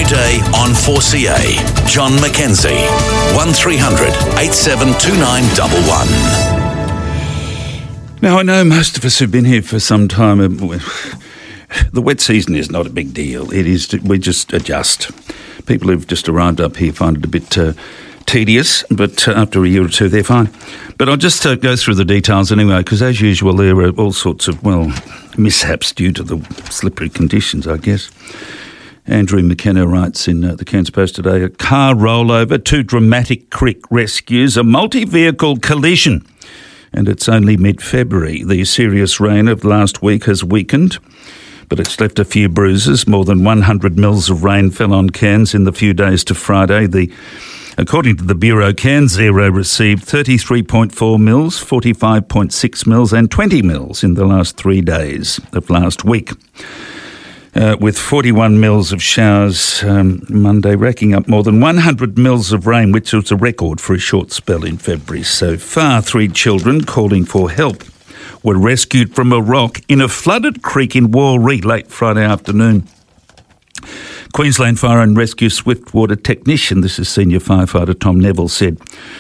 Today on 4CA. John McKenzie. 1300 872911. Now, I know most of us have been here for some time. The wet season is not a big deal. It is. We just adjust. People who've just arrived up here find it a bit tedious, but after a year or two, they're fine. But I'll just go through the details anyway, because as usual, there are all sorts of, mishaps due to the slippery conditions, I guess. Andrew McKenna writes in the Cairns Post today, a car rollover, 2 dramatic creek rescues, a multi-vehicle collision. And it's only mid-February. The serious rain of last week has weakened, but it's left a few bruises. More than 100 mils of rain fell on Cairns in the few days to Friday. According to the Bureau, Cairns Zero received 33.4 mils, 45.6 mils and 20 mils in the last 3 days of last week. With 41 mils of showers Monday, racking up more than 100 mils of rain, which was a record for a short spell in February. So far, 3 children calling for help were rescued from a rock in a flooded creek in Warree late Friday afternoon. Queensland Fire and Rescue Swiftwater technician, this is senior firefighter Tom Neville, said,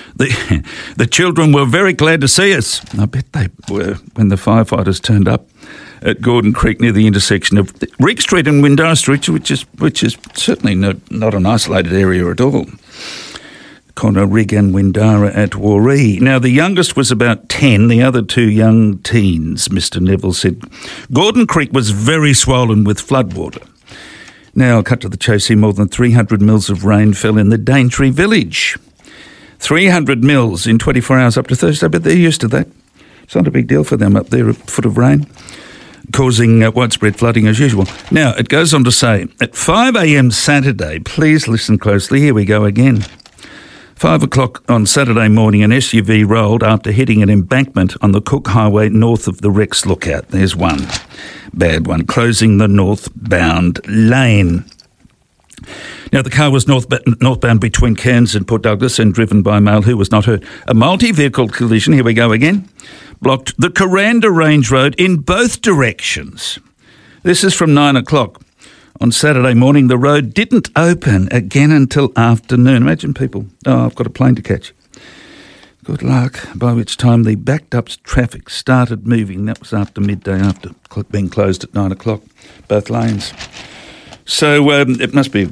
the children were very glad to see us. I bet they were when the firefighters turned up at Gordon Creek near the intersection of Rigg Street and Windara Street, which is certainly not an isolated area at all. Corner Rigg and Windara at Warree. Now, the youngest was about 10, the other 2 young teens, Mr Neville said. Gordon Creek was very swollen with floodwater. Now, I'll cut to the chase here. More than 300 mils of rain fell in the Daintree village. 300 mils in 24 hours up to Thursday, but they're used to that. It's not a big deal for them up there, a foot of rain, causing widespread flooding as usual. Now, it goes on to say, at 5 a.m. Saturday, please listen closely, here we go again. 5 o'clock on Saturday morning, an SUV rolled after hitting an embankment on the Cook Highway north of the Rex Lookout. There's one bad one, closing the northbound lane. Now, the car was northbound between Cairns and Port Douglas and driven by a male who was not hurt. A multi-vehicle collision, here we go again, blocked the Kuranda Range Road in both directions. This is from 9 o'clock. On Saturday morning, the road didn't open again until afternoon. Imagine people, I've got a plane to catch. Good luck. By which time the backed-up traffic started moving. That was after midday, after being closed at 9 o'clock, both lanes. So it must be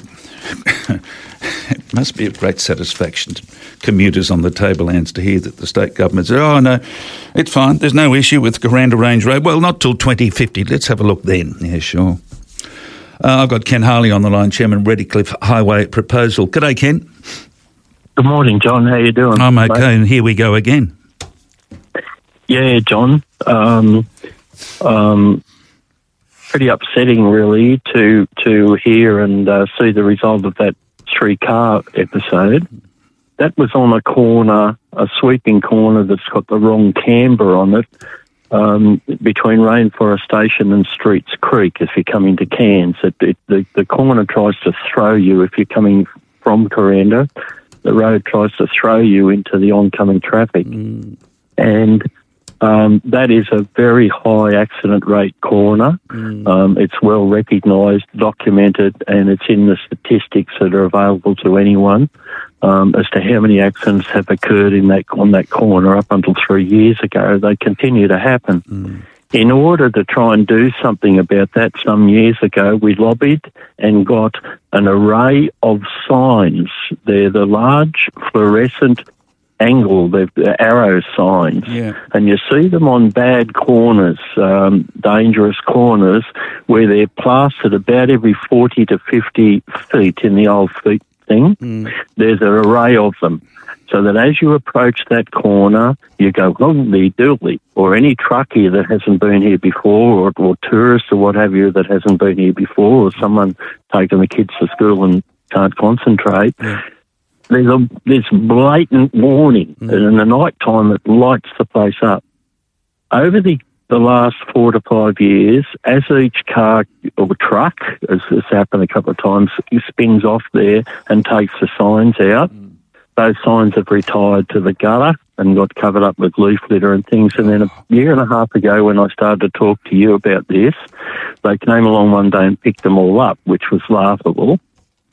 of great satisfaction to commuters on the tablelands to hear that the state government said, oh, no, it's fine. There's no issue with Kuranda Range Road. Well, not till 2050. Let's have a look then. Yeah, sure. I've got Ken Harley on the line, Chairman, Redcliffe Highway Proposal. G'day, Ken. Good morning, John. How you doing? I'm okay, mate? And here we go again. Yeah, John. Pretty upsetting, really, to hear and see the result of that 3-car episode. That was on a corner, a sweeping corner that's got the wrong camber on it, between Rainforest Station and Streets Creek if you're coming to Cairns. The corner tries to throw you if you're coming from Kuranda. The road tries to throw you into the oncoming traffic. And that is a very high accident rate corner. It's well recognised, documented, and it's in the statistics that are available to anyone as to how many accidents have occurred on that corner up until 3 years ago. They continue to happen. In order to try and do something about that some years ago, we lobbied and got an array of signs. They're the large fluorescent angle, the arrow signs. Yeah. And you see them on bad corners, dangerous corners, where they're plastered about every 40 to 50 feet in the old feet thing. There's an array of them. So that as you approach that corner, you go, holy doodly, or any truckie that hasn't been here before, or tourist or what have you that hasn't been here before, or someone taking the kids to school and can't concentrate. Yeah. There's blatant warning, and in the night time it lights the place up. Over the last 4 to 5 years, as each car or truck, as has happened a couple of times, spins off there and takes the signs out, those signs have retired to the gutter and got covered up with leaf litter and things. And then a year and a half ago, when I started to talk to you about this, they came along one day and picked them all up, which was laughable.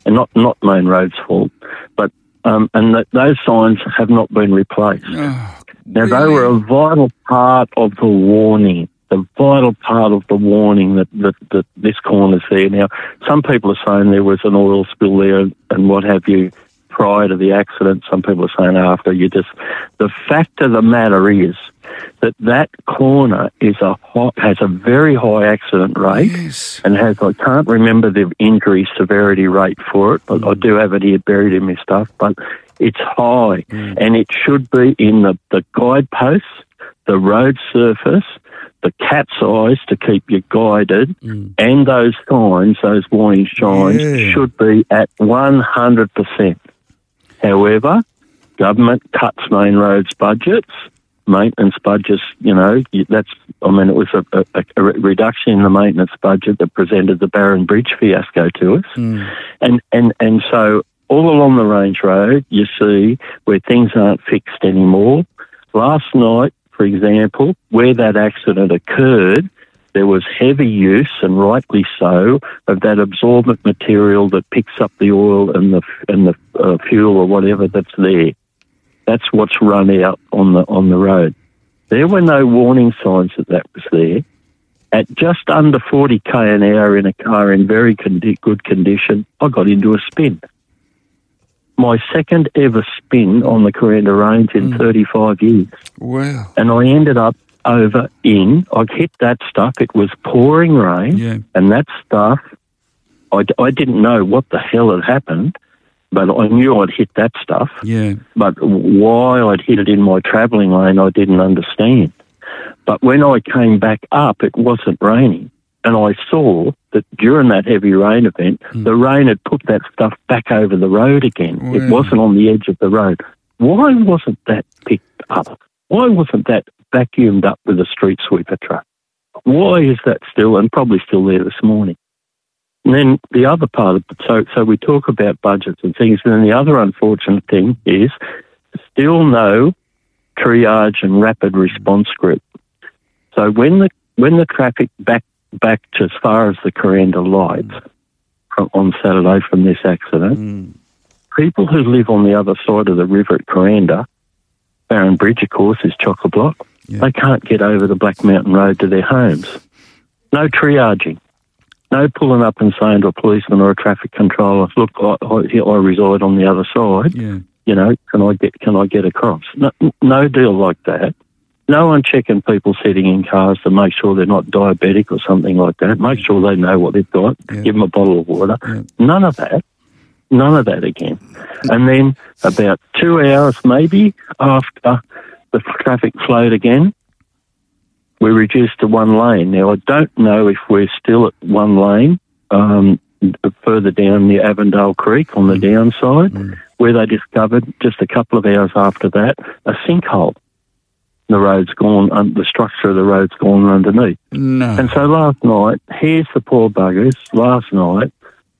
and not Main Road's fault, but those signs have not been replaced. Oh, now, really? they were a vital part of the warning. The vital part of the warning that this corner's there. Now, some people are saying there was an oil spill there and what have you prior to the accident. Some people are saying after. The fact of the matter is that corner has a very high accident rate, Yes. and I can't remember the injury severity rate for it, but I do have it here buried in my stuff, but it's high, and it should be in the guideposts, the road surface, the cat's eyes to keep you guided, and those signs, those warning signs, should be at 100%. However, government cuts Main Roads budgets, maintenance budgets, it was a reduction in the maintenance budget that presented the Barron Bridge fiasco to us. And so all along the Range Road, you see where things aren't fixed anymore. Last night, for example, where that accident occurred, there was heavy use, and rightly so, of that absorbent material that picks up the oil and the fuel or whatever that's there. That's what's run out on the road. There were no warning signs that was there. At just under 40 km an hour in a car in very good condition, I got into a spin. My second ever spin on the Corinda Range in 35 years. Wow. And I ended up I hit that stuff. It was pouring rain, and that stuff, I didn't know what the hell had happened, but I knew I'd hit that stuff. Yeah. But why I'd hit it in my travelling lane, I didn't understand. But when I came back up, it wasn't raining. And I saw that during that heavy rain event, the rain had put that stuff back over the road again. Wow. It wasn't on the edge of the road. Why wasn't that picked up? Why wasn't that vacuumed up with a street sweeper truck? Why is that still, and probably still there this morning? And then the other part of it, so we talk about budgets and things, and then the other unfortunate thing is still no triage and rapid response group. So when the traffic backed to as far as the Corinda lights on Saturday from this accident, people who live on the other side of the river at Corinda, Barron Bridge, of course, is chock-a-block. Yeah. They can't get over the Black Mountain Road to their homes. No triaging. No pulling up and saying to a policeman or a traffic controller, look, I reside on the other side. Yeah. Can I get across? No deal like that. No one checking people sitting in cars to make sure they're not diabetic or something like that. Make sure they know what they've got. Yeah. Give them a bottle of water. Yeah. None of that. None of that again. And then about 2 hours maybe after the traffic flowed again, we reduced to one lane. Now, I don't know if we're still at one lane further down near Avondale Creek on the downside, where they discovered just a couple of hours after that a sinkhole. The road's gone, the structure of the road's gone underneath. No. And so last night, here's the poor buggers, last night,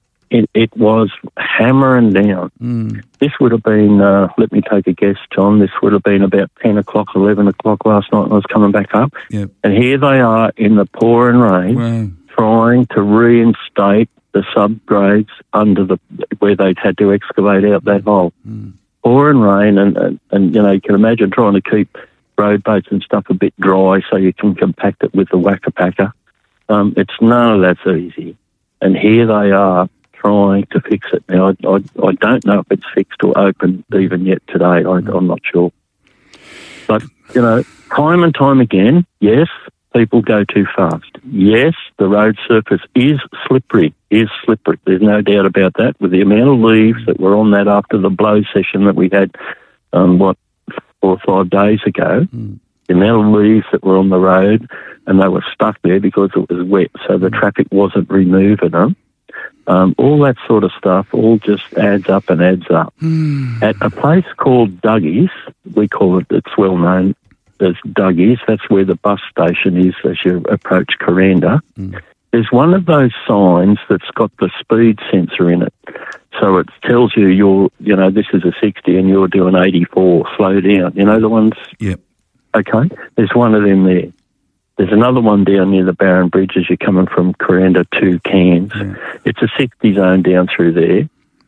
it was hammering down. This would have been, let me take a guess, John, this would have been about 10 o'clock, 11 o'clock last night when I was coming back up. Yep. And here they are in the pouring rain, trying to reinstate the subgrades under where they'd had to excavate out that hole. Pouring rain, and you can imagine trying to keep road boats and stuff a bit dry so you can compact it with the whacker packer. It's none of that's easy. And here they are trying to fix it. Now, I don't know if it's fixed or open even yet today. I'm not sure. But, time and time again, yes, people go too fast. Yes, the road surface is slippery. There's no doubt about that. With the amount of leaves that were on that after the blow session that we had, 4 or 5 days ago, the amount of leaves that were on the road, and they were stuck there because it was wet, so the traffic wasn't removing them. All that sort of stuff all just adds up and adds up. At a place called Dougie's, we call it, it's well known as Dougie's, that's where the bus station is as you approach Corinda. There's one of those signs that's got the speed sensor in it. So it tells you this is a 60 and you're doing 84, slow down. You know the ones? Yep. Okay. There's one of them there. There's another one down near the Barron Bridge as you're coming from Corinda to Cairns. It's a 60 zone down through there.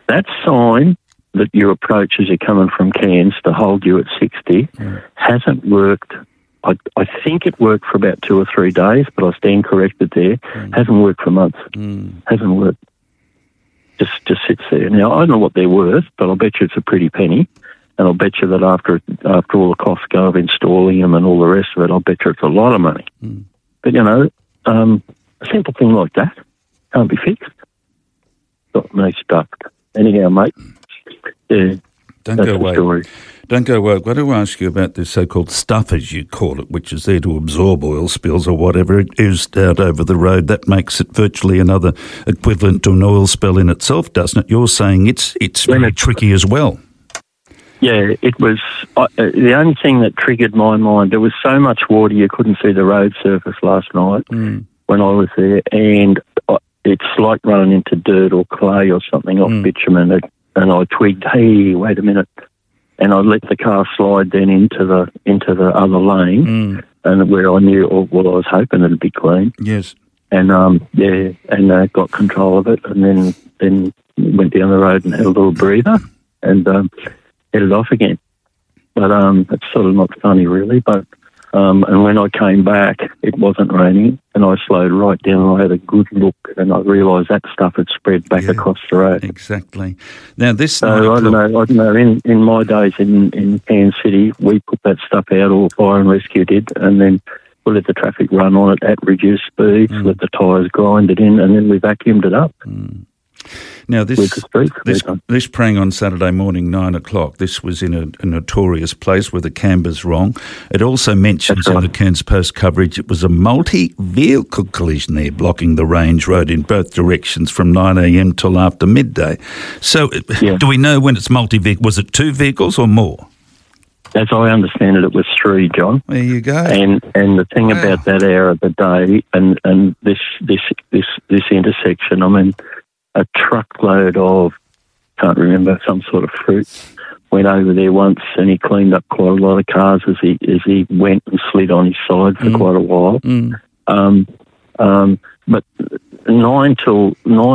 that sign that you approach as you're coming from Cairns to hold you at 60 hasn't worked. I think it worked for about 2 or 3 days, but I stand corrected there. Hasn't worked for months. Hasn't worked. Just sits there. Now, I don't know what they're worth, but I'll bet you it's a pretty penny. And I'll bet you that after all the costs go of installing them and all the rest of it, I'll bet you it's a lot of money. But, you know, a simple thing like that can't be fixed. Got me stuck. Anyhow, mate, yeah, Don't go away. Story. Don't go away. I've got to ask you about this so-called stuff, as you call it, which is there to absorb oil spills or whatever it is out over the road. That makes it virtually another equivalent to an oil spill in itself, doesn't it? You're saying it's very tricky as well. Yeah, it was the only thing that triggered my mind. There was so much water you couldn't see the road surface last night when I was there, and it's like running into dirt or clay or something off bitumen. And I twigged, hey, wait a minute, and I let the car slide then into the other lane, and where I knew, I was hoping it'd be clean. Yes. And got control of it, and then went down the road and had a little breather, and headed off again. But it's sort of not funny, really. But and when I came back, it wasn't raining, and I slowed right down. And I had a good look, and I realised that stuff had spread back across the road. Exactly. Now this. So I don't know. In my days in Cairns City, we put that stuff out, or fire and rescue did, and then we let the traffic run on it at reduced speeds, let the tyres grind it in, and then we vacuumed it up. Now, this praying on Saturday morning, 9 o'clock, this was in a notorious place where the camber's wrong. It also mentions in the Cairns Post coverage it was a multi-vehicle collision there blocking the range road in both directions from 9 a.m. till after midday. So do we know when it's multi-vehicle? Was it 2 vehicles or more? As I understand it, it was 3, John. There you go. And the thing about that hour of the day and this intersection, I mean, a truckload of, can't remember, some sort of fruit, went over there once, and he cleaned up quite a lot of cars as he went and slid on his side for quite a while. But 9 till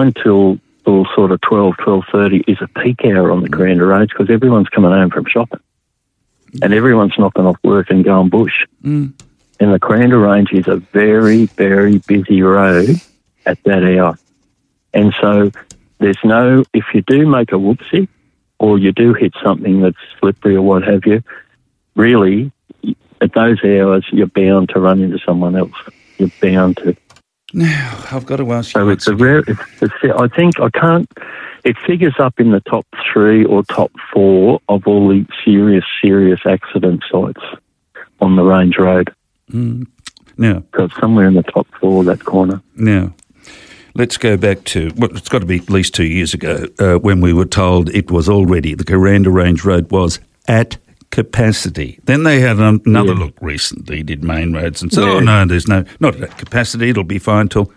sort of 12:30 is a peak hour on the Corinda Roads because everyone's coming home from shopping, and everyone's knocking off work and going bush. And the Corinda Range is a very, very busy road at that hour. And so there's if you do make a whoopsie or you do hit something that's slippery or what have you, really, at those hours, you're bound to run into someone else. You're bound to. Now, I've got to ask you. So it's a rare, I think it figures up in the top 3 or top 4 of all the serious accident sites on the Range Road. Now, so it's somewhere in the top 4, that corner. Now, let's go back to, it's got to be at least 2 years ago, when we were told it was already, the Corinda Range Road was at capacity. Then they had another look recently, did main roads, and said, no, there's not at capacity, it'll be fine till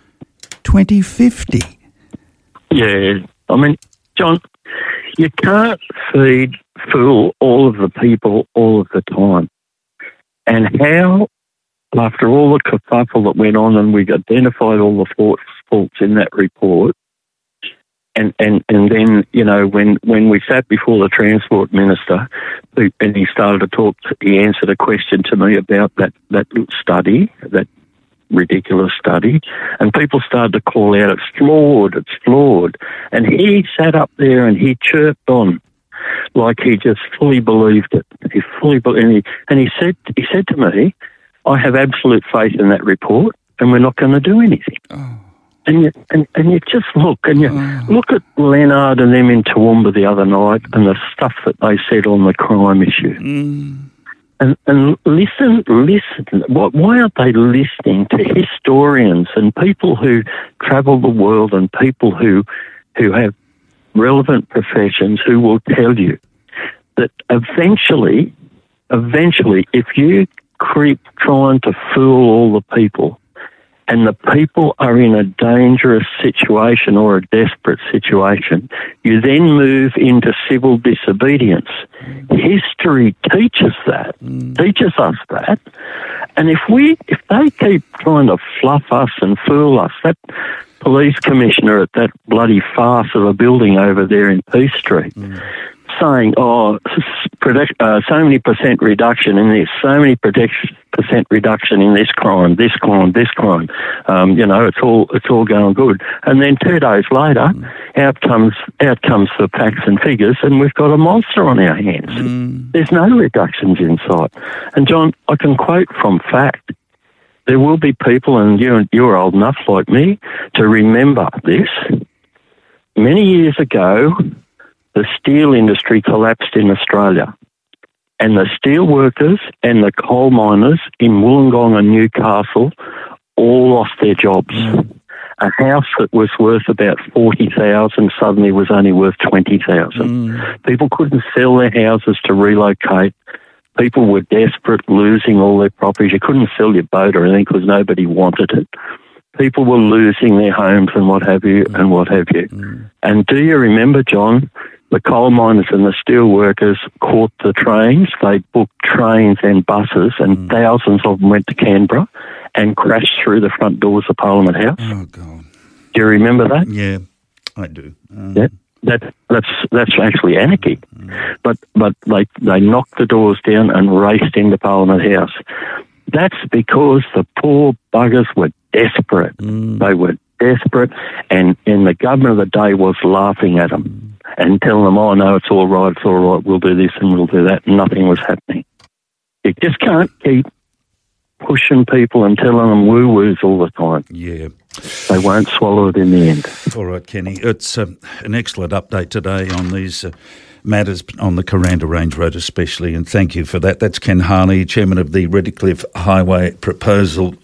2050. Yeah, I mean, John, you can't fool all of the people all of the time. And how, after all the kerfuffle that went on and we identified all the faults in that report, and then, you know, when we sat before the Transport Minister and he started to talk, he answered a question to me about that study, that ridiculous study, and people started to call out, it's flawed. And he sat up there and he chirped on like he just fully believed it. And he said to me, I have absolute faith in that report, and we're not going to do anything. And you just look, and you look at Leonard and them in Toowoomba the other night, and the stuff that they said on the crime issue. And listen. Why aren't they listening to historians and people who travel the world and people who have relevant professions who will tell you that eventually, if you keep trying to fool all the people, and the people are in a dangerous situation or a desperate situation, you then move into civil disobedience. History teaches us that. And if they keep trying to fluff us and fool us, police commissioner at that bloody farce of a building over there in Peace Street, saying, so many percent reduction in this, so many percent reduction in this crime. It's all going good. And then 2 days later, out comes the facts and figures, and we've got a monster on our hands. There's no reductions in sight. And John, I can quote from fact. There will be people, and you're old enough like me to remember this. Many years ago, the steel industry collapsed in Australia, and the steel workers and the coal miners in Wollongong and Newcastle all lost their jobs. A house that was worth about 40,000 suddenly was only worth 20,000. People couldn't sell their houses to relocate. People were desperate, losing all their properties. You couldn't sell your boat or anything because nobody wanted it. People were losing their homes and what have you. And do you remember, John, the coal miners and the steel workers caught the trains. They booked trains and buses, and thousands of them went to Canberra and crashed through the front doors of Parliament House. Oh, God. Do you remember that? Yeah, I do. That's actually anarchy. But they knocked the doors down and raced into Parliament House. That's because the poor buggers were desperate. They were desperate, and the government of the day was laughing at them and telling them, oh, no, it's all right, we'll do this and we'll do that, and nothing was happening. You just can't keep pushing people and telling them woo-woos all the time. Yeah. They won't swallow it in the end. All right, Kenny. It's an excellent update today on these matters on the Kuranda Range Road especially, and thank you for that. That's Ken Harley, Chairman of the Redcliffe Highway Proposal